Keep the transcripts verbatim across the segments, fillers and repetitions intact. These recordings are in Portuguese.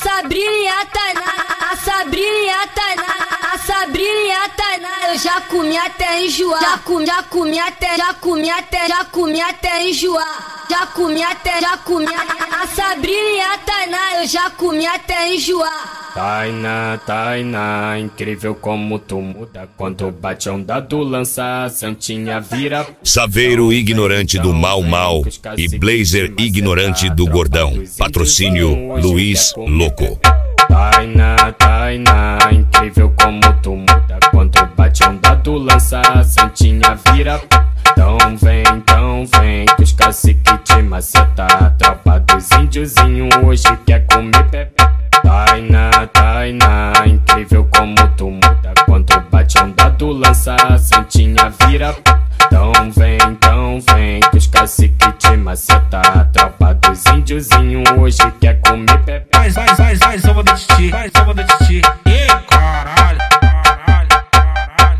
Sabrina e a Tainá, a Sabrina e a Tainá, a Sabrina e a Tainá, eu já comi até enjoar. Já comi, já comi até, já comi até, já comi até enjoar. Já comi até, já comi a Sabrina e a Tainá, eu já comi até enjoar. Tainá, Tainá, incrível como tu muda. Quando bate onda do lança, a santinha vira Saveiro ignorante do Mal Mal e Blazer ignorante do Gordão. Patrocínio Luiz Louco. Tainá, Tainá, incrível como tu muda. Quando bate onda do lança, a santinha vira. Então vem, então vem, que os cacique te maceta. A tropa dos índiozinhos hoje quer comer pepe. Tainá, Tainá, incrível como tu muda. Quando bate onda do lança, a santinha vira. Então vem, então vem, que os cacique te maceta. A tropa dos índiozinhos hoje quer comer pepe. Vai, vai, vai, vai, só da titi, vai, só da titi. Ih, caralho, caralho, caralho,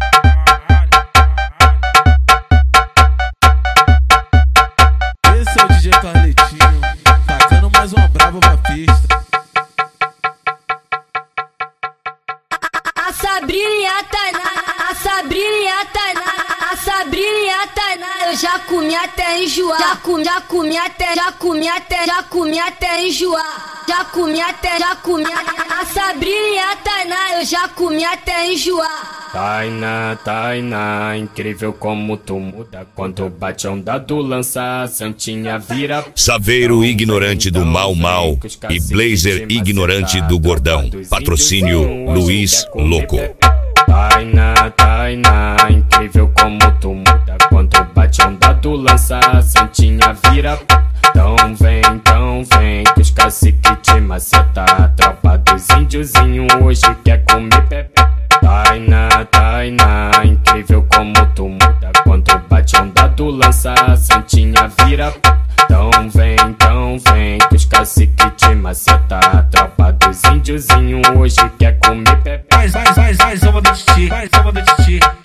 caralho. Esse é o D J Carletinho, tacando mais uma brava pra pista. A Sabrina e a Tainá, a Sabrina e a Tainá, a Sabrina e a Tainá, eu já comi até enjoar. Já comi, já comi até, já comi até, já comi até enjoar. Já comi até, já comi a Sabrina e a Tainá, eu já comi até enjoar. Tainá, Tainá, incrível como tu muda. Quando bate onda do lança, a santinha vira. Saveiro ignorante do Mal Mal e Blazer ignorante do Gordão. Patrocínio Luiz Louco. Tainá, Tainá, incrível como tu muda. Quando bate onda do lança, a santinha vira. Então vem, então vem, que os cacique te maceta. A tropa dos índiozinhos hoje quer comer pepe. Tainá, Tainá, incrível como tu muda. Quando bate onda do lança, a santinha vira. Então vem, então vem, que os cacique te maceta. A tropa dos índiozinhos hoje quer comer pepe. Vai, vai, vai, vai, só da titi, vai, só da titi.